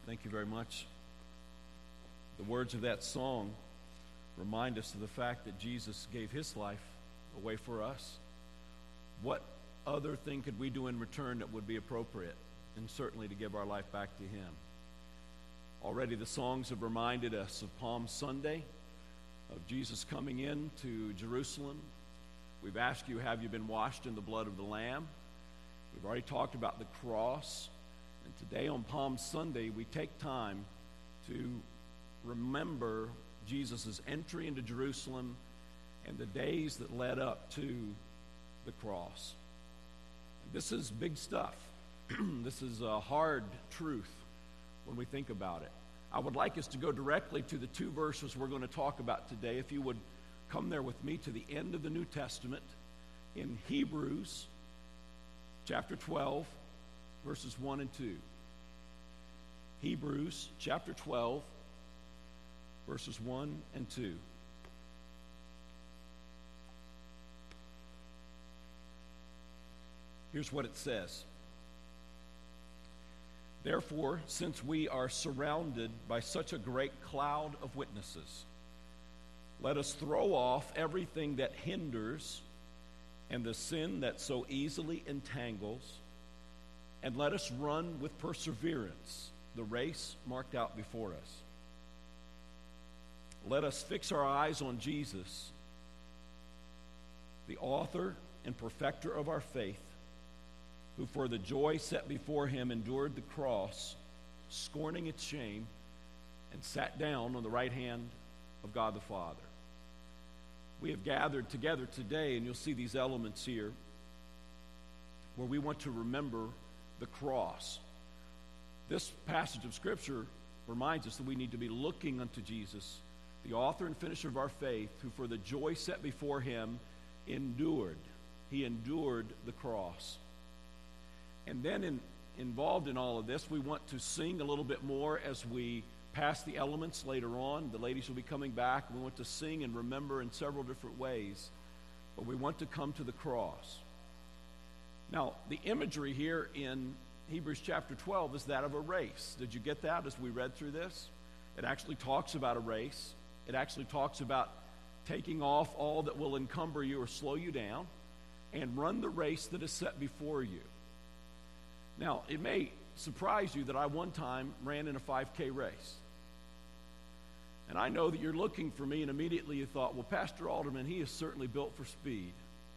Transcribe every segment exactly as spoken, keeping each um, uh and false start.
Thank you very much. The words of that song remind us of the fact that Jesus gave his life away for us. What other thing could we do in return that would be appropriate? And certainly to give our life back to him. Already the songs have reminded us of Palm Sunday, of Jesus coming in to Jerusalem. We've asked you, have you been washed in the blood of the Lamb? We've already talked about the cross. And today on Palm Sunday, we take time to remember Jesus' entry into Jerusalem and the days that led up to the cross. This is big stuff. This is a hard truth when we think about it. I would like us to go directly to the two verses we're going to talk about today. If you would come there with me to the end of the New Testament in Hebrews chapter twelve, verses one and two. Hebrews chapter twelve, verses one and two. Here's what it says. Therefore, since we are surrounded by such a great cloud of witnesses, let us throw off everything that hinders and the sin that so easily entangles, and let us run with perseverance the race marked out before us. Let us fix our eyes on Jesus, the author and perfecter of our faith, who for the joy set before him endured the cross, scorning its shame, and sat down on the right hand of God the Father. We have gathered together today, and you'll see these elements here, where we want to remember the cross. This passage of Scripture reminds us that we need to be looking unto Jesus, the author and finisher of our faith, who for the joy set before him endured. He endured the cross. And then in, involved in all of this, we want to sing a little bit more as we pass the elements later on. The ladies will be coming back. We want to sing and remember in several different ways. But we want to come to the cross. Now, the imagery here in Hebrews chapter twelve is that of a race. Did you get that as we read through this? It actually talks about a race. It actually talks about taking off all that will encumber you or slow you down and run the race that is set before you. Now, it may surprise you that I one time ran in a five K race. And I know that you're looking for me, and immediately you thought, well, Pastor Alderman, he is certainly built for speed.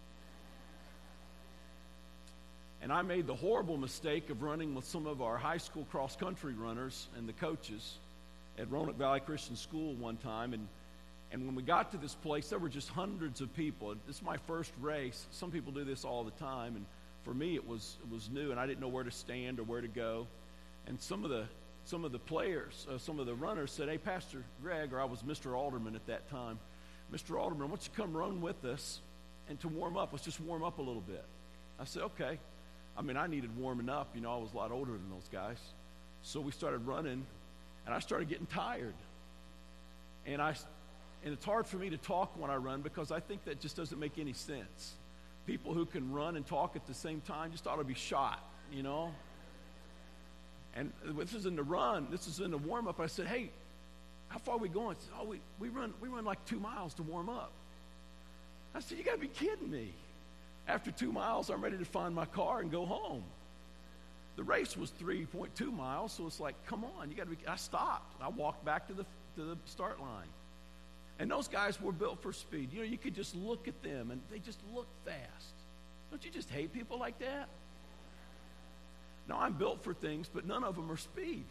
And I made the horrible mistake of running with some of our high school cross-country runners and the coaches at Roanoke Valley Christian School one time. And, and when we got to this place, there were just hundreds of people. This is my first race. Some people do this all the time. And for me, it was it was new, and I didn't know where to stand or where to go. And some of the some of the players, uh, some of the runners said, "Hey, Pastor Greg," or I was Mister Alderman at that time, "Mister Alderman, why don't you come run with us and to warm up? Let's just warm up a little bit." I said, "Okay." I mean, I needed warming up. You know, I was a lot older than those guys. So we started running, and I started getting tired. And I, and it's hard for me to talk when I run because I think that just doesn't make any sense. People who can run and talk at the same time just ought to be shot, you know. And this is in the run. This is in the warm-up. I said, "Hey, how far are we going?" Said, "Oh, we, we run we run like two miles to warm up." I said, "You got to be kidding me." After two miles, I'm ready to find my car and go home. The race was three point two miles, so it's like, come on, you got to be. I stopped. I walked back to the to the start line. And those guys were built for speed. You know, you could just look at them, and they just look fast. Don't you just hate people like that? Now, I'm built for things, but none of them are speed.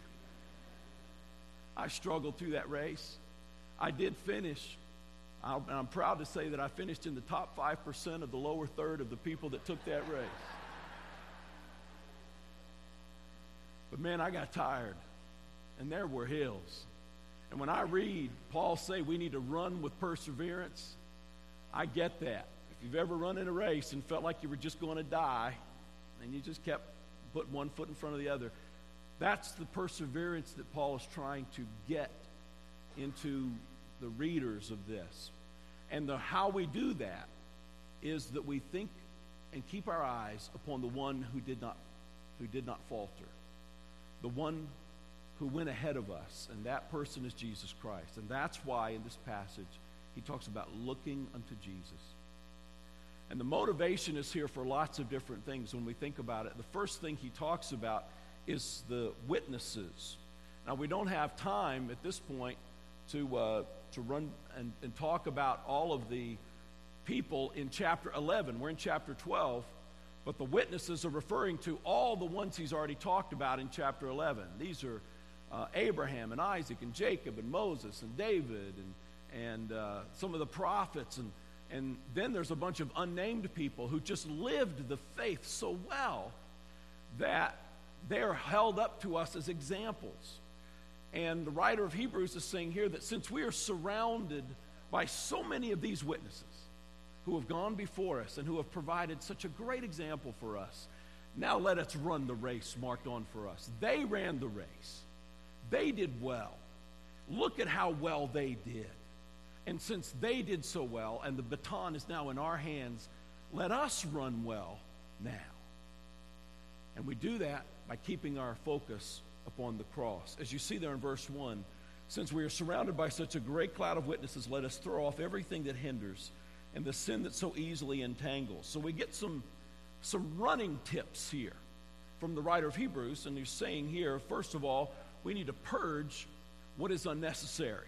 I struggled through that race. I did finish. I'm, I'm proud to say that I finished in the top five percent of the lower third of the people that took that race. But, man, I got tired, and there were hills. And when I read Paul say we need to run with perseverance, I get that. If you've ever run in a race and felt like you were just going to die, and you just kept putting one foot in front of the other, that's the perseverance that Paul is trying to get into the readers of this. And the, how we do that is that we think and keep our eyes upon the one who did not, who did not falter, the one who went ahead of us, and that person is Jesus Christ. And that's why in this passage he talks about looking unto Jesus. And the motivation is here for lots of different things when we think about it. The first thing he talks about is the witnesses. Now, we don't have time at this point to uh, to run and, and talk about all of the people in chapter eleven. We're in chapter twelve, but the witnesses are referring to all the ones he's already talked about in chapter eleven. These are uh, Abraham and Isaac and Jacob and Moses and David and, and uh, some of the prophets, and And then there's a bunch of unnamed people who just lived the faith so well that they're held up to us as examples. And the writer of Hebrews is saying here that since we are surrounded by so many of these witnesses who have gone before us and who have provided such a great example for us, now let us run the race marked on for us. They ran the race. They did well. Look at how well they did. And since they did so well, and the baton is now in our hands, let us run well now. And we do that by keeping our focus upon the cross. As you see there in verse one, since we are surrounded by such a great cloud of witnesses, let us throw off everything that hinders and the sin that so easily entangles. So we get some, some running tips here from the writer of Hebrews, and he's saying here, first of all, we need to purge what is unnecessary.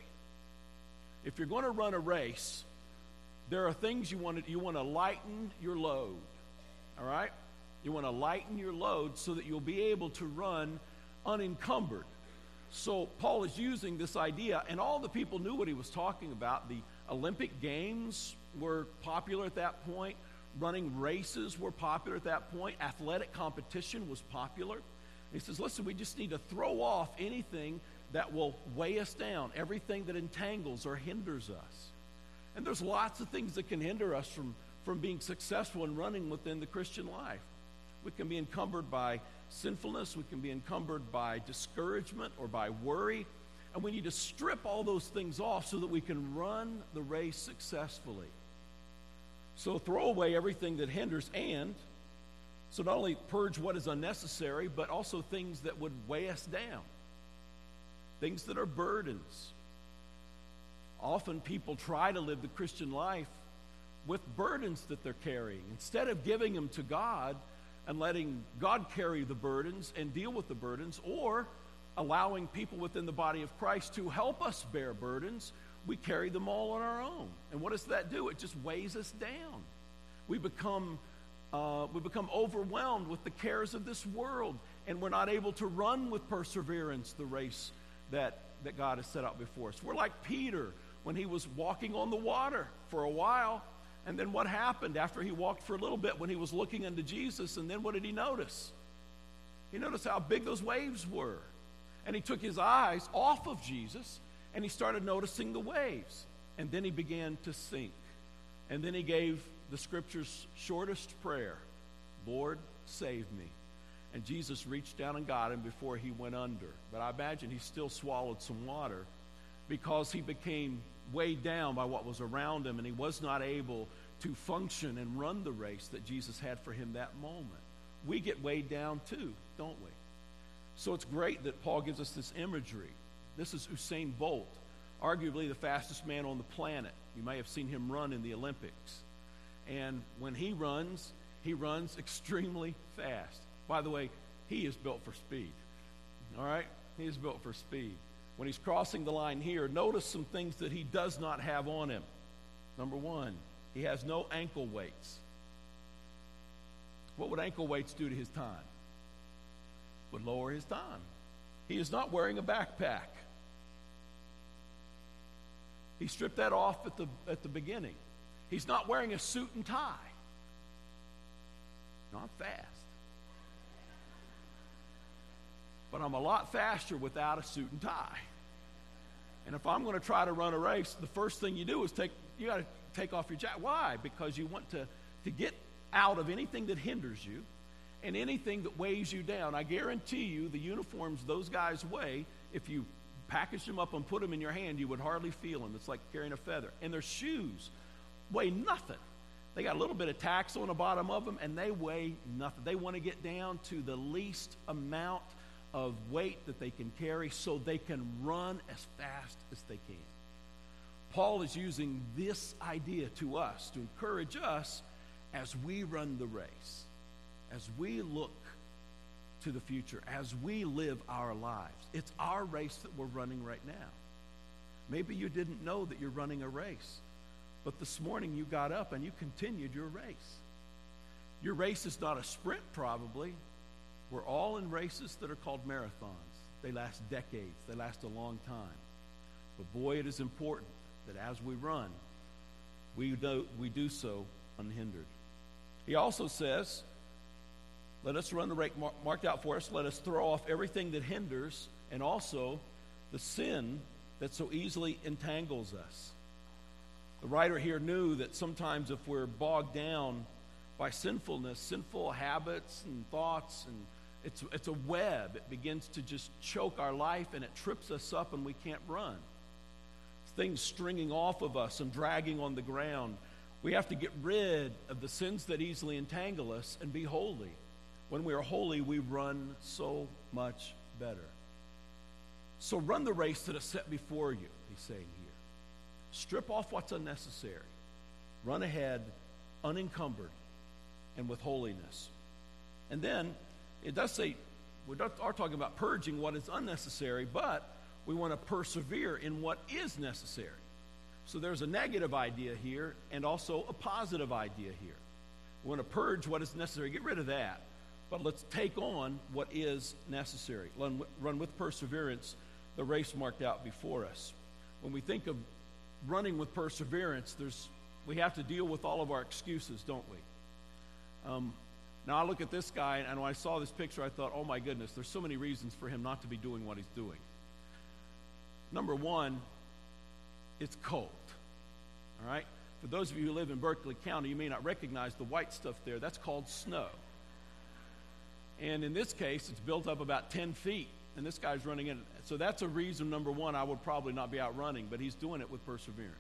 If you're going to run a race, there are things you want to, you want to lighten your load, all right? You want to lighten your load so that you'll be able to run unencumbered. So Paul is using this idea, and all the people knew what he was talking about. The Olympic Games were popular at that point. Running races were popular at that point. Athletic competition was popular. And he says, listen, we just need to throw off anything that will weigh us down, everything that entangles or hinders us. And there's lots of things that can hinder us from, from being successful in running within the Christian life. We can be encumbered by sinfulness. We can be encumbered by discouragement or by worry. And we need to strip all those things off so that we can run the race successfully. So throw away everything that hinders, and so not only purge what is unnecessary, but also things that would weigh us down. Things that are burdens. Often people try to live the Christian life with burdens that they're carrying. Instead of giving them to God and letting God carry the burdens and deal with the burdens, or allowing people within the body of Christ to help us bear burdens, we carry them all on our own. And what does that do? It just weighs us down. We become, uh, we become overwhelmed with the cares of this world, and we're not able to run with perseverance the race that, that God has set out before us. We're like Peter when he was walking on the water for a while, and then what happened after he walked for a little bit when he was looking unto Jesus, and then what did he notice? He noticed how big those waves were. And he took his eyes off of Jesus, and he started noticing the waves. And then he began to sink. And then he gave the Scripture's shortest prayer, Lord, save me. And Jesus reached down and got him before he went under. But I imagine he still swallowed some water because he became weighed down by what was around him, and he was not able to function and run the race that Jesus had for him that moment. We get weighed down too, don't we? So it's great that Paul gives us this imagery. This is Usain Bolt, arguably the fastest man on the planet. You may have seen him run in the Olympics. And when he runs, he runs extremely fast. By the way, he is built for speed. All right? He is built for speed. When he's crossing the line here, notice some things that he does not have on him. Number one, he has no ankle weights. What would ankle weights do to his time? Would lower his time. He is not wearing a backpack. He stripped that off at the, at the beginning. He's not wearing a suit and tie. No, I'm fast. But I'm a lot faster without a suit and tie. And if I'm going to try to run a race, the first thing you do is take, you got to take off your jacket. Why? Because you want to, to get out of anything that hinders you and anything that weighs you down. I guarantee you the uniforms those guys weigh, if you package them up and put them in your hand, you would hardly feel them. It's like carrying a feather. And their shoes weigh nothing. They got a little bit of tacks on the bottom of them, and they weigh nothing. They want to get down to the least amount of weight that they can carry so they can run as fast as they can. Paul is using this idea to us, to encourage us as we run the race, as we look to the future, as we live our lives. It's our race that we're running right now. Maybe you didn't know that you're running a race, but this morning you got up and you continued your race. Your race is not a sprint, probably. We're all in races that are called marathons. They last decades. They last a long time. But boy, it is important that as we run, we do, we do so unhindered. He also says, let us run the race marked out for us. Let us throw off everything that hinders and also the sin that so easily entangles us. The writer here knew that sometimes if we're bogged down by sinfulness, sinful habits and thoughts, and it's, it's a web. It begins to just choke our life, and it trips us up, and we can't run. Things stringing off of us and dragging on the ground. We have to get rid of the sins that easily entangle us and be holy. When we are holy, we run so much better. So run the race that is set before you, he's saying here. Strip off what's unnecessary. Run ahead, unencumbered, and with holiness. And then, it does say, we are talking about purging what is unnecessary, but we want to persevere in what is necessary. So there's a negative idea here and also a positive idea here. We want to purge what is necessary, get rid of that, but let's take on what is necessary. Run, run with perseverance the race marked out before us. When we think of running with perseverance, there's we have to deal with all of our excuses, don't we? Um, now I look at this guy, and when I saw this picture, I thought, oh my goodness, there's so many reasons for him not to be doing what he's doing. Number one, it's cold, all right? For those of you who live in Berkeley County, you may not recognize the white stuff there. That's called snow. And in this case, it's built up about ten feet, and this guy's running in. So that's a reason, number one, I would probably not be out running, but he's doing it with perseverance.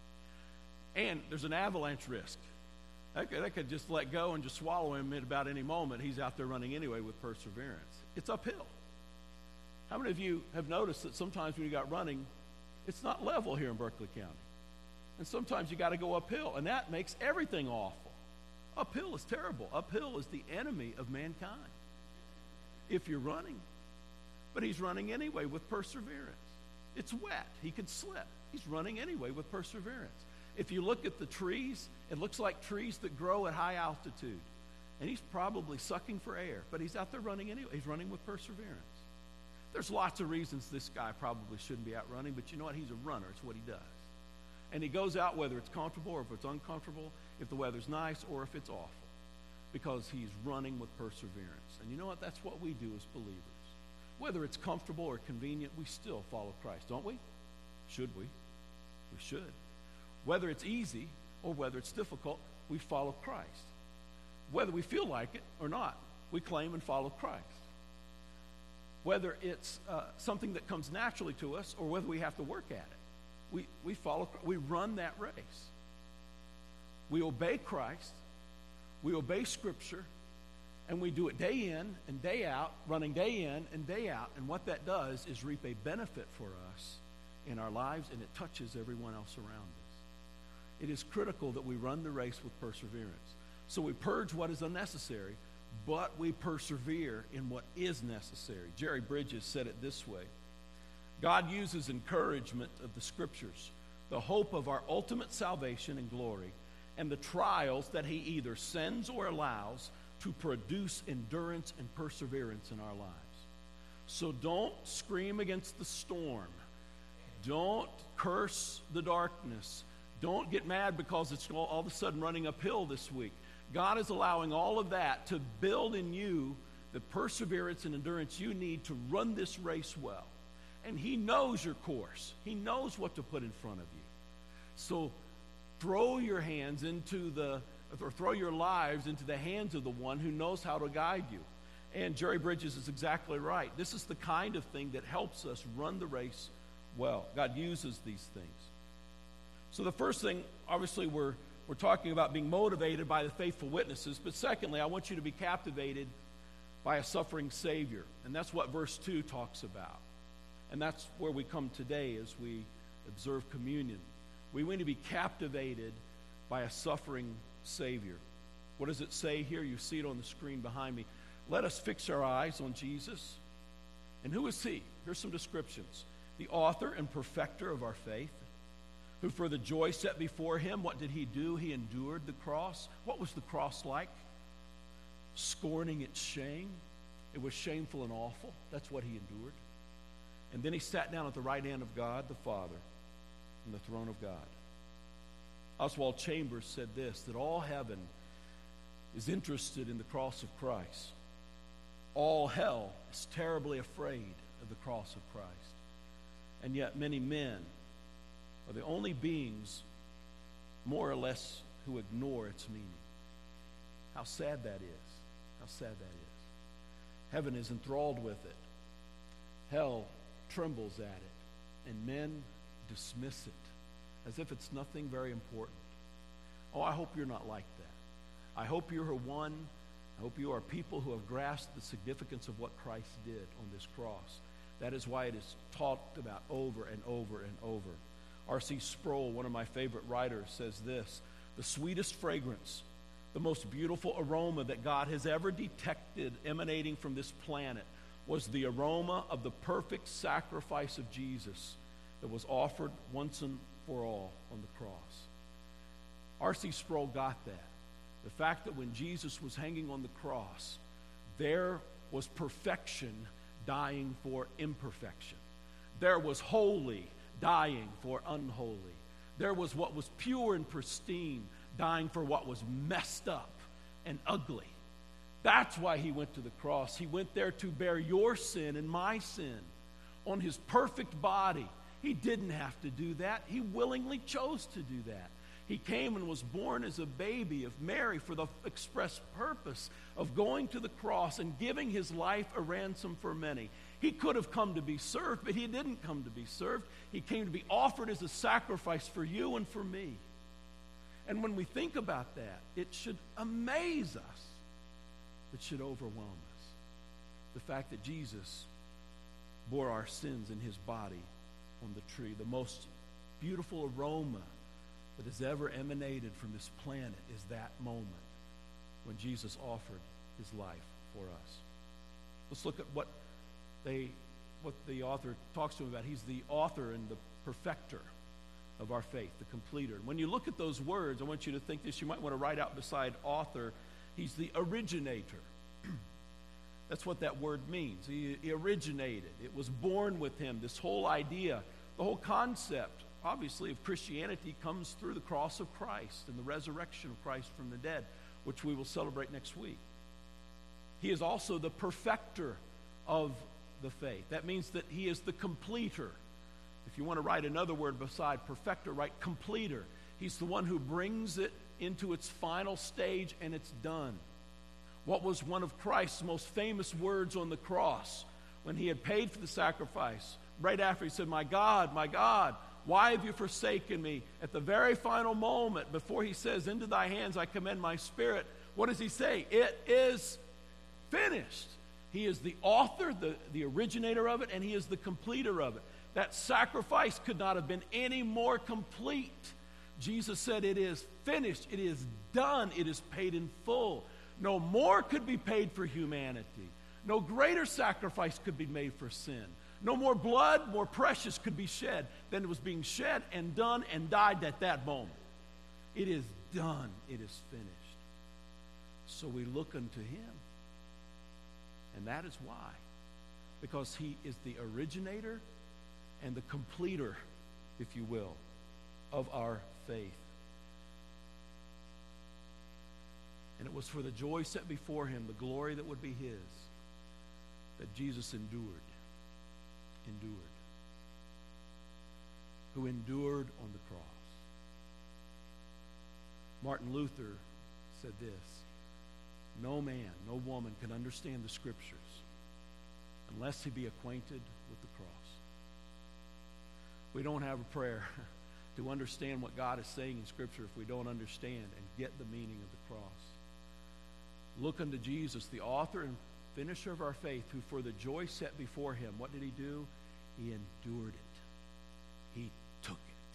And there's an avalanche risk. That could, that could just let go and just swallow him at about any moment. He's out there running anyway with perseverance. It's uphill. How many of you have noticed that sometimes when you got running, it's not level here in Berkeley County? And sometimes you got to go uphill, and that makes everything awful. Uphill is terrible. Uphill is the enemy of mankind if you're running. But he's running anyway with perseverance. It's wet. He could slip. He's running anyway with perseverance. If you look at the trees, it looks like trees that grow at high altitude. And he's probably sucking for air, but he's out there running anyway. He's running with perseverance. There's lots of reasons this guy probably shouldn't be out running, but you know what? He's a runner. It's what he does. And he goes out whether it's comfortable or if it's uncomfortable, if the weather's nice or if it's awful, because he's running with perseverance. And you know what? That's what we do as believers. Whether it's comfortable or convenient, we still follow Christ, don't we? Should we? We should. Whether it's easy or whether it's difficult, we follow Christ. Whether we feel like it or not, we claim and follow Christ. Whether it's uh, something that comes naturally to us or whether we have to work at it, we, we follow, we run that race. We obey Christ, we obey Scripture, and we do it day in and day out, running day in and day out. And what that does is reap a benefit for us in our lives, and it touches everyone else around us. It is critical that we run the race with perseverance. So we purge what is unnecessary, but we persevere in what is necessary. Jerry Bridges said it this way: God uses encouragement of the Scriptures, the hope of our ultimate salvation and glory, and the trials that he either sends or allows to produce endurance and perseverance in our lives. So don't scream against the storm. Don't curse the darkness. Don't get mad because it's all, all of a sudden running uphill this week. God is allowing all of that to build in you the perseverance and endurance you need to run this race well. And he knows your course. He knows what to put in front of you. So throw your hands into the, or throw your lives into the hands of the one who knows how to guide you. And Jerry Bridges is exactly right. This is the kind of thing that helps us run the race well. God uses these things. So the first thing, obviously, we're, we're talking about being motivated by the faithful witnesses. But secondly, I want you to be captivated by a suffering Savior. And that's what verse two talks about. And that's where we come today as we observe communion. We want to be captivated by a suffering Savior. What does it say here? You see it on the screen behind me. Let us fix our eyes on Jesus. And who is he? Here's some descriptions. The author and perfecter of our faith, who for the joy set before him, what did he do? He endured the cross. What was the cross like? Scorning its shame. It was shameful and awful. That's what he endured. And then he sat down at the right hand of God, the Father, on the throne of God. Oswald Chambers said this, that all heaven is interested in the cross of Christ. All hell is terribly afraid of the cross of Christ. And yet many men are the only beings, more or less, who ignore its meaning. How sad that is. How sad that is. Heaven is enthralled with it. Hell trembles at it. And men dismiss it as if it's nothing very important. Oh, I hope you're not like that. I hope you're one. I hope you are people who have grasped the significance of what Christ did on this cross. That is why it is talked about over and over and over. R C Sproul, one of my favorite writers, says this: the sweetest fragrance, the most beautiful aroma that God has ever detected emanating from this planet was the aroma of the perfect sacrifice of Jesus that was offered once and for all on the cross. R C Sproul got that. The fact that when Jesus was hanging on the cross, there was perfection dying for imperfection. There was holy dying for unholy. There was what was pure and pristine dying for what was messed up and ugly. That's why he went to the cross. He went there to bear your sin and my sin on his perfect body. He didn't have to do that. He willingly chose to do that. He came and was born as a baby of Mary for the express purpose of going to the cross and giving his life a ransom for many. He could have come to be served, but he didn't come to be served. He came to be offered as a sacrifice for you and for me. And when we think about that, it should amaze us. It should overwhelm us. The fact that Jesus bore our sins in his body on the tree. The most beautiful aroma that has ever emanated from this planet is that moment when Jesus offered his life for us. Let's look at what they, what the author talks to him about. He's the author and the perfecter of our faith, the completer. And when you look at those words, I want you to think this. You might want to write out beside author, he's the originator. That's what that word means. He, he originated. It was born with him. This whole idea, the whole concept, obviously, of Christianity comes through the cross of Christ and the resurrection of Christ from the dead, which we will celebrate next week. He is also the perfecter of the faith. That means that he is the completer. If you want to write another word beside perfecter, write completer. He's the one who brings it into its final stage and it's done. What was one of Christ's most famous words on the cross when he had paid for the sacrifice? Right after he said, "My God, my God, why have you forsaken me?" At the very final moment, before he says, "Into thy hands I commend my spirit," what does he say? It is finished. He is the author, the, the originator of it, and he is the completer of it. That sacrifice could not have been any more complete. Jesus said, "It is finished. It is done. It is paid in full." No more could be paid for humanity. No greater sacrifice could be made for sin. No more blood, more precious, could be shed than it was being shed and done and died at that moment. It is done. It is finished. So we look unto him. And that is why. Because he is the originator and the completer, if you will, of our faith. And it was for the joy set before him, the glory that would be his, that Jesus endured. Endured. Who endured on the cross. Martin Luther said this: "No man, no woman can understand the Scriptures unless he be acquainted with the cross." We don't have a prayer to understand what God is saying in Scripture if we don't understand and get the meaning of the cross. Look unto Jesus, the author and finisher of our faith, who for the joy set before him, what did he do? He endured it. He took it.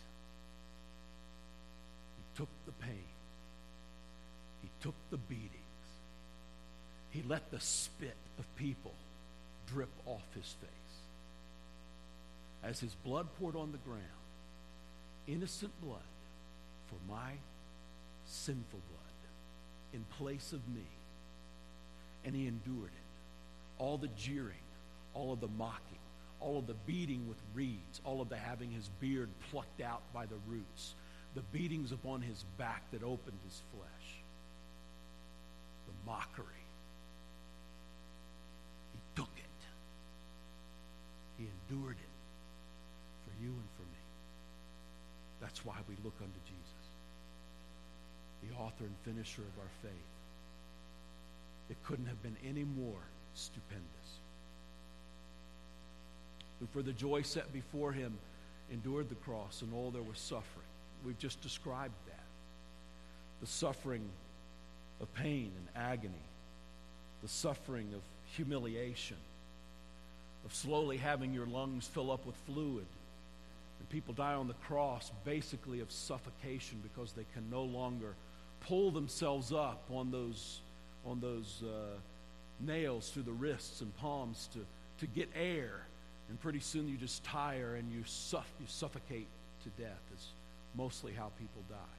He took the pain. He took the beatings. He let the spit of people drip off his face. As his blood poured on the ground, innocent blood for my sinful blood in place of me. And he endured it. All the jeering, all of the mocking, all of the beating with reeds, all of the having his beard plucked out by the roots, the beatings upon his back that opened his flesh, the mockery. He took it. He endured it for you and for me. That's why we look unto Jesus, the author and finisher of our faith. It couldn't have been any more stupendous. Who for the joy set before him endured the cross, and all there was suffering. We've just described that. The suffering of pain and agony, the suffering of humiliation, of slowly having your lungs fill up with fluid. And people die on the cross basically of suffocation because they can no longer pull themselves up on those on those uh, nails through the wrists and palms to, to get air. And pretty soon you just tire and you, suff- you suffocate to death. Is mostly how people die.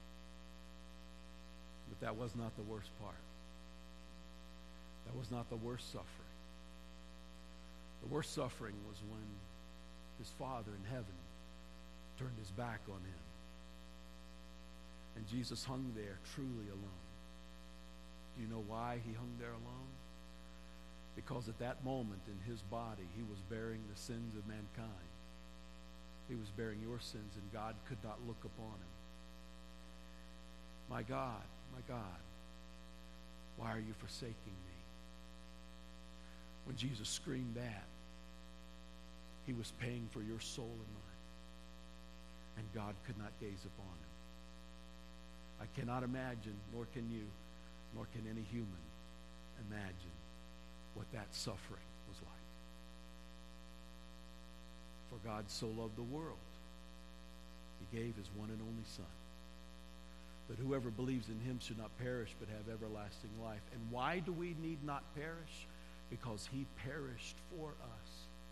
But that was not the worst part. That was not the worst suffering. The worst suffering was when his Father in heaven turned his back on him. And Jesus hung there truly alone. Do you know why he hung there alone? Because at that moment in his body, he was bearing the sins of mankind. He was bearing your sins, and God could not look upon him. My God, my God, why are you forsaking me? When Jesus screamed that, he was paying for your soul and mine. And God could not gaze upon him. I cannot imagine, nor can you, nor can any human imagine what that suffering was like. For God so loved the world, he gave his one and only Son, that whoever believes in him should not perish but have everlasting life. And why do we need not perish? Because he perished for us.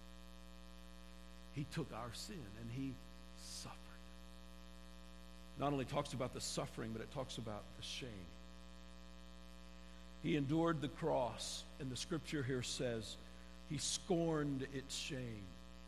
He took our sin and he suffered. Not only talks about the suffering, but it talks about the shame. He endured the cross, and the scripture here says he scorned its shame.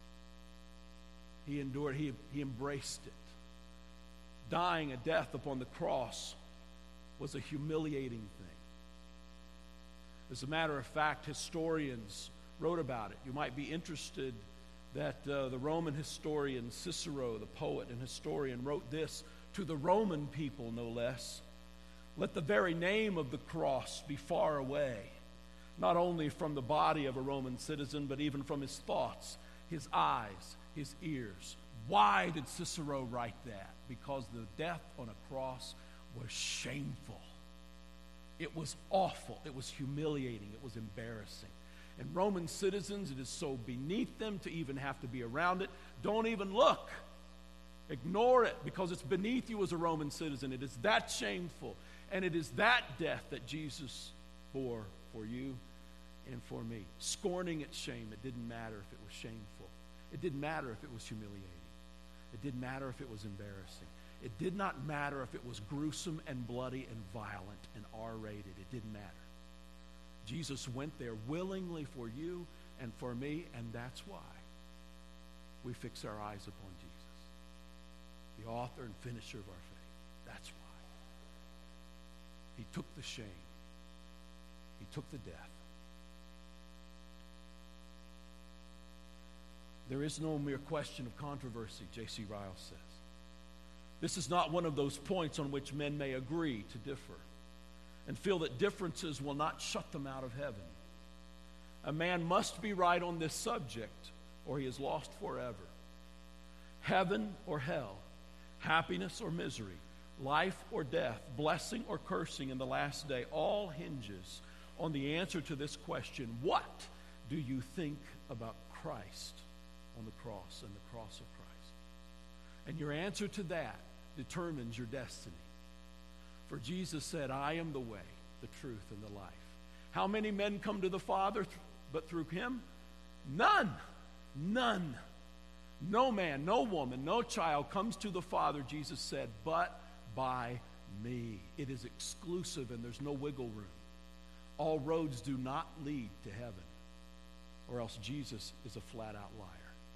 He endured, he, he embraced it. Dying a death upon the cross was a humiliating thing. As a matter of fact, historians wrote about it. You might be interested that uh, the Roman historian Cicero, the poet and historian, wrote this to the Roman people, no less. Let the very name of the cross be far away, not only from the body of a Roman citizen, but even from his thoughts, his eyes, his ears. Why did Cicero write that? Because the death on a cross was shameful. It was awful. It was humiliating. It was embarrassing. And Roman citizens, it is so beneath them to even have to be around it. Don't even look. Ignore it, because it's beneath you as a Roman citizen. It is that shameful. And it is that death that Jesus bore for you and for me. Scorning its shame. It didn't matter if it was shameful. It didn't matter if it was humiliating. It didn't matter if it was embarrassing. It did not matter if it was gruesome and bloody and violent and R-rated. It didn't matter. Jesus went there willingly for you and for me, and that's why we fix our eyes upon Jesus, the author and finisher of our faith. That's why. He took the shame. He took the death. There is no mere question of controversy, J C Ryle says. This is not one of those points on which men may agree to differ and feel that differences will not shut them out of heaven. A man must be right on this subject, or he is lost forever. Heaven or hell, happiness or misery, life or death, blessing or cursing in the last day, all hinges on the answer to this question: what do you think about Christ on the cross and the cross of Christ? And your answer to that determines your destiny. For Jesus said, I am the way, the truth, and the life. How many men come to the Father th- but through him? None. None. No man, no woman, no child comes to the Father, Jesus said, but by me. It is exclusive and there's no wiggle room. All roads do not lead to heaven, or else Jesus is a flat-out liar.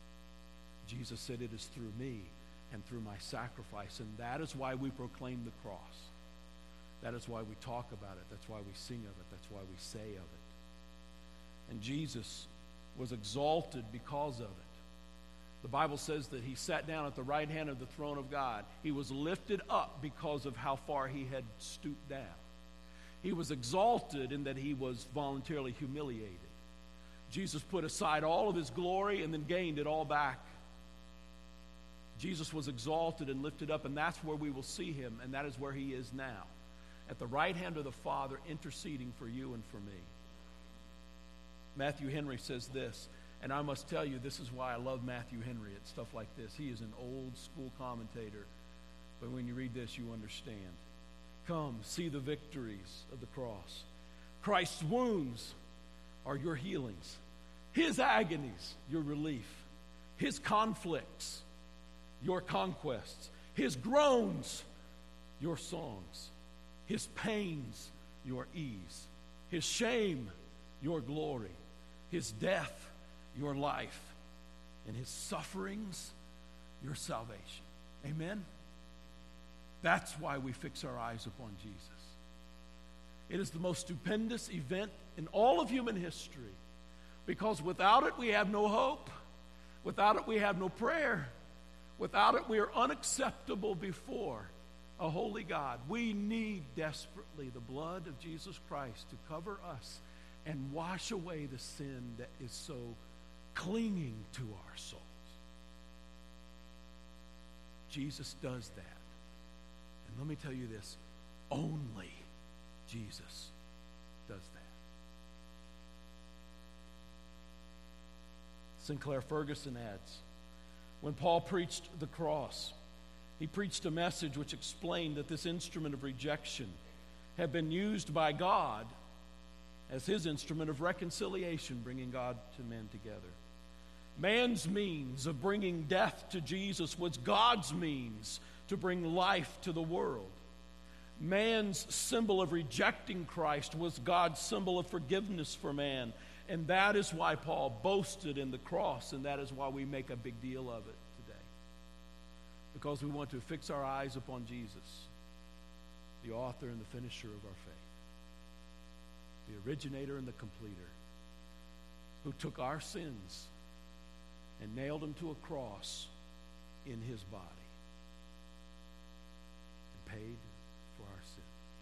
Jesus said, it is through me and through my sacrifice, and that is why we proclaim the cross. That is why we talk about it. That's why we sing of it. That's why we say of it. And Jesus was exalted because of it. The Bible says that he sat down at the right hand of the throne of God. He was lifted up because of how far he had stooped down. He was exalted in that he was voluntarily humiliated. Jesus put aside all of his glory and then gained it all back. Jesus was exalted and lifted up, and that's where we will see him, and that is where he is now, at the right hand of the Father, interceding for you and for me. Matthew Henry says this, and I must tell you, this is why I love Matthew Henry at stuff like this. He is an old school commentator, but when you read this, you understand. Come, see the victories of the cross. Christ's wounds are your healings. His agonies, your relief. His conflicts, your conquests. His groans, your songs. His pains, your ease. His shame, your glory. His death, your life. And his sufferings, your salvation. Amen? That's why we fix our eyes upon Jesus. It is the most stupendous event in all of human history, because without it we have no hope. Without it we have no prayer. Without it we are unacceptable before a holy God. We need desperately the blood of Jesus Christ to cover us and wash away the sin that is so clinging to our souls. Jesus does that. And let me tell you this, only Jesus does that. Sinclair Ferguson adds, when Paul preached the cross, he preached a message which explained that this instrument of rejection had been used by God as his instrument of reconciliation, bringing God to men together. Man's means of bringing death to Jesus was God's means to bring life to the world. Man's symbol of rejecting Christ was God's symbol of forgiveness for man. And that is why Paul boasted in the cross, and that is why we make a big deal of it today. Because we want to fix our eyes upon Jesus, the author and the finisher of our faith, the originator and the completer, who took our sins and nailed them to a cross in his body and paid for our sin.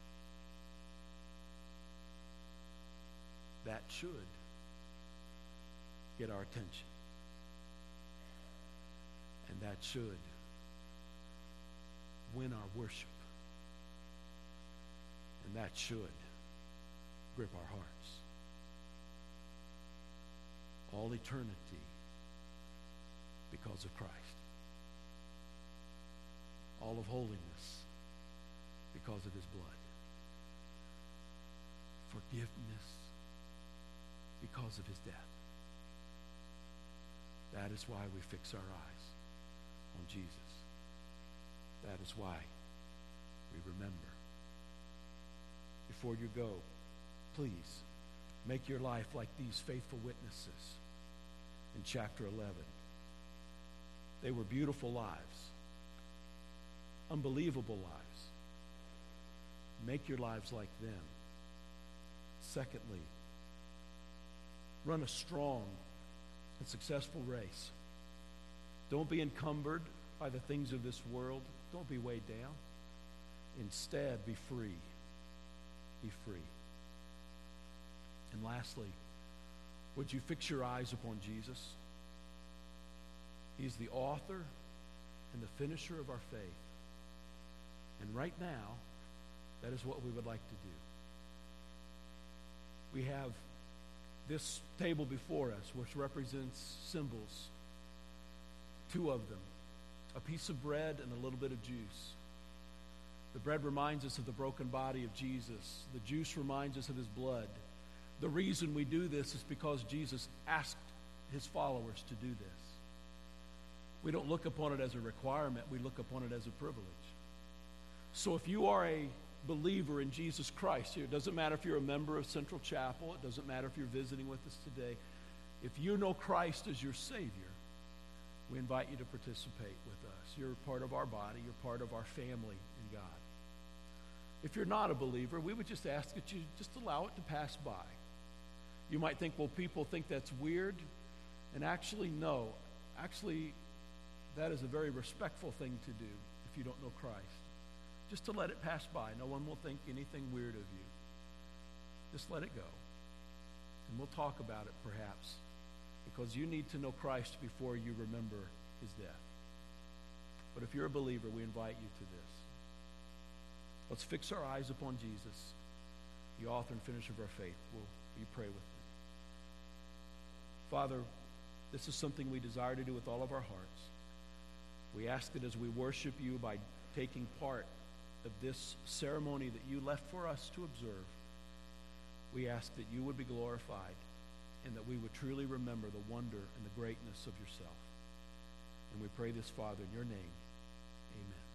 That should get our attention. And that should win our worship. And that should grip our hearts. All eternity because of Christ. All of holiness because of his blood. Forgiveness because of his death. That is why we fix our eyes on Jesus. That is why we remember. Before you go, please make your life like these faithful witnesses in chapter eleven. They were beautiful lives, unbelievable lives. Make your lives like them. Secondly, run a strong and successful race. Don't be encumbered by the things of this world. Don't be weighed down. Instead, be free. Be free. And lastly, would you fix your eyes upon Jesus? He's the author and the finisher of our faith. And right now, that is what we would like to do. we have this table before us, which represents symbols, two of them, a piece of bread and a little bit of juice. The bread reminds us of the broken body of Jesus. The juice reminds us of his blood. The reason we do this is because Jesus asked his followers to do this. We don't look upon it as a requirement. We look upon it as a privilege. So if you are a believer in Jesus Christ, it doesn't matter if you're a member of Central Chapel, it doesn't matter if you're visiting with us today, if you know Christ as your Savior, we invite you to participate with us. You're part of our body, you're part of our family in God. If you're not a believer, we would just ask that you just allow it to pass by. You might think, well, people think that's weird, and actually, no. Actually, that is a very respectful thing to do if you don't know Christ. Just to let it pass by. No one will think anything weird of you. Just let it go. And we'll talk about it perhaps, because you need to know Christ before you remember his death. But if you're a believer, we invite you to this. Let's fix our eyes upon Jesus, the author and finisher of our faith. Will you pray with me? Father, this is something we desire to do with all of our hearts. We ask that as we worship you by taking part of this ceremony that you left for us to observe, we ask that you would be glorified and that we would truly remember the wonder and the greatness of yourself. And we pray this, Father, in your name. Amen.